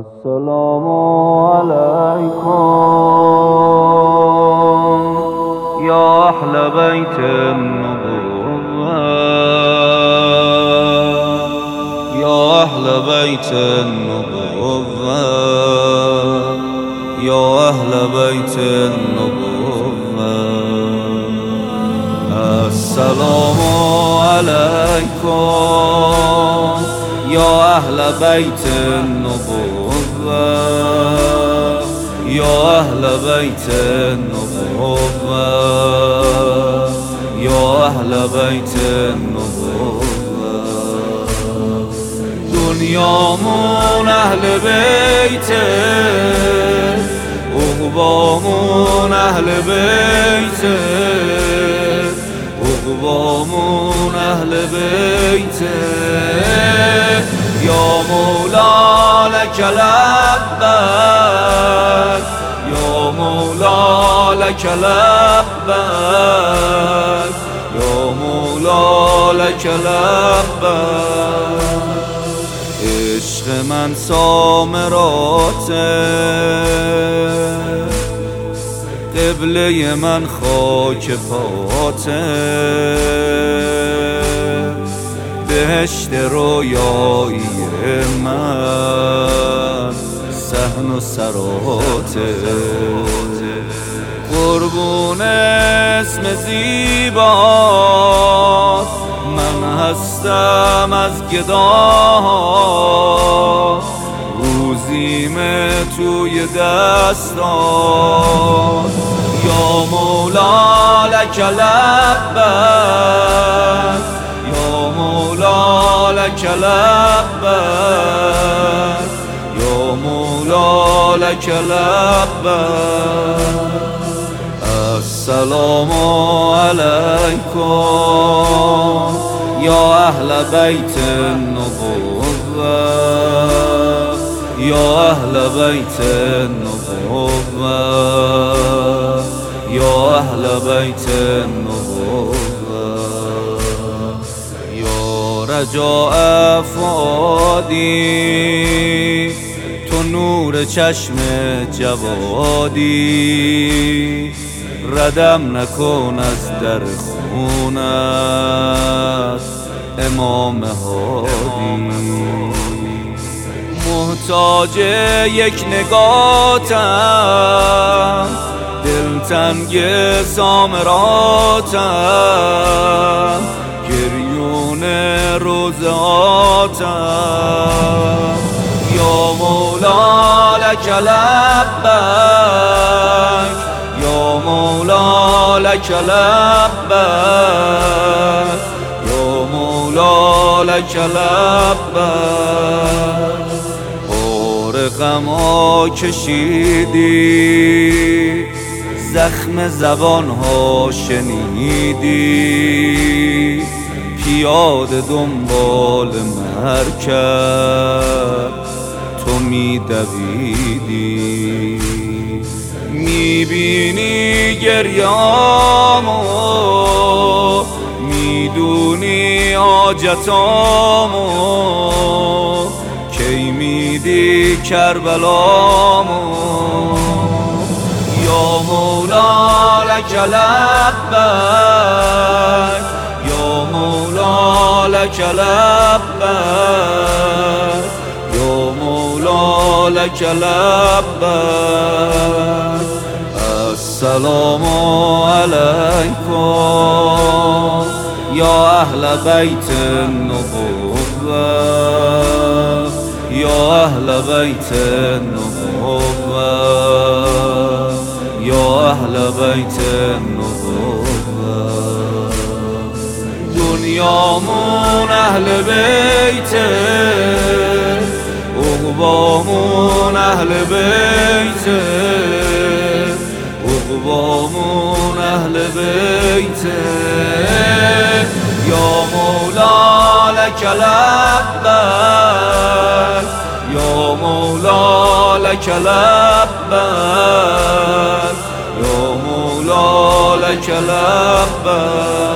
السلام عليكم يا أهل بيت النبوة يا أهل بيت النبوة يا أهل بيت النبوة السلام عليكم يا أهل بيت النبوة يا أهل بيت النبوة يا أهل بيت النبوة دنيامون أهل بيته عقبامون أهل بيته عقبامون أهل بيته يا مولا لك لبك يا مولا لك لبك يا مولا لك لبك عشق من سامراته قبله من خاک پاته بهشت رویایی من صحن و سراته قربون اسم زیبا من هستم از گداها روزیم توی دستان یا مولا لک لبک یا مولا لک لبک یا مولا لک لبک السلام علیکم یا اهل بیت النبوة یا اهل بیت النبوة یا اهل بیت النبوة یا رجاء فؤادی تو نور چشم جوادی ردم نکن از در خونت امام هادی محتاج یک نگاتم دلتنگ سامراتم گریون روزاتم یا مولا لک لبک یا مولا لک لبک یا مولا لک لبک بار غما کشیدی زخم زبانها شنیدی پیاده دنبال مرکب تو میدویدی میبینی گریامو میدونی حاجتامو کی میدی کربلامو یا مولا لک لبک یا مولا لک لبک یا مولا لک لبک السلام علیکم یا اهل بیت النبوة یا اهل بیت النبوة یا اهل بیت النبوة دنیامون اهل بیته عقبامون اهل بیته عقبامون اهل بیته یا مولا لک لبک یا مولا لک لبک یا مولا لک لبک